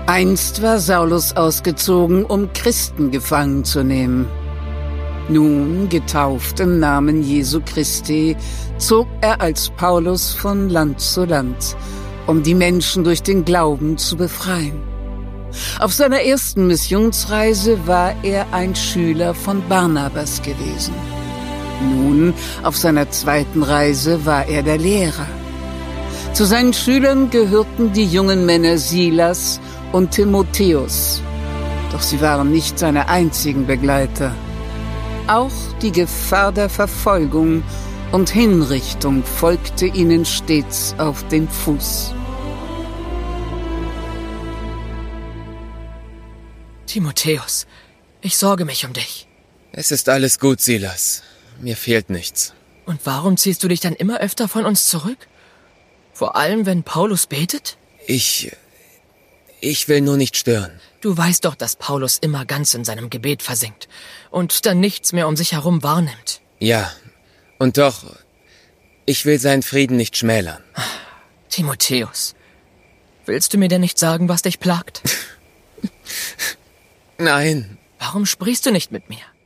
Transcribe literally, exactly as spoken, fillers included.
Einst war Saulus ausgezogen, um Christen gefangen zu nehmen. Nun, getauft im Namen Jesu Christi, zog er als Paulus von Land zu Land, um die Menschen durch den Glauben zu befreien. Auf seiner ersten Missionsreise war er ein Schüler von Barnabas gewesen. Nun, auf seiner zweiten Reise war er der Lehrer. Zu seinen Schülern gehörten die jungen Männer Silas und Timotheus. Doch sie waren nicht seine einzigen Begleiter. Auch die Gefahr der Verfolgung und Hinrichtung folgte ihnen stets auf den Fuß. Timotheus, ich sorge mich um dich. Es ist alles gut, Silas. Mir fehlt nichts. Und warum ziehst du dich dann immer öfter von uns zurück? Vor allem, wenn Paulus betet? Ich... Ich will nur nicht stören. Du weißt doch, dass Paulus immer ganz in seinem Gebet versinkt und dann nichts mehr um sich herum wahrnimmt. Ja, und doch, ich will seinen Frieden nicht schmälern. Timotheus, willst du mir denn nicht sagen, was dich plagt? Nein. Warum sprichst du nicht mit mir?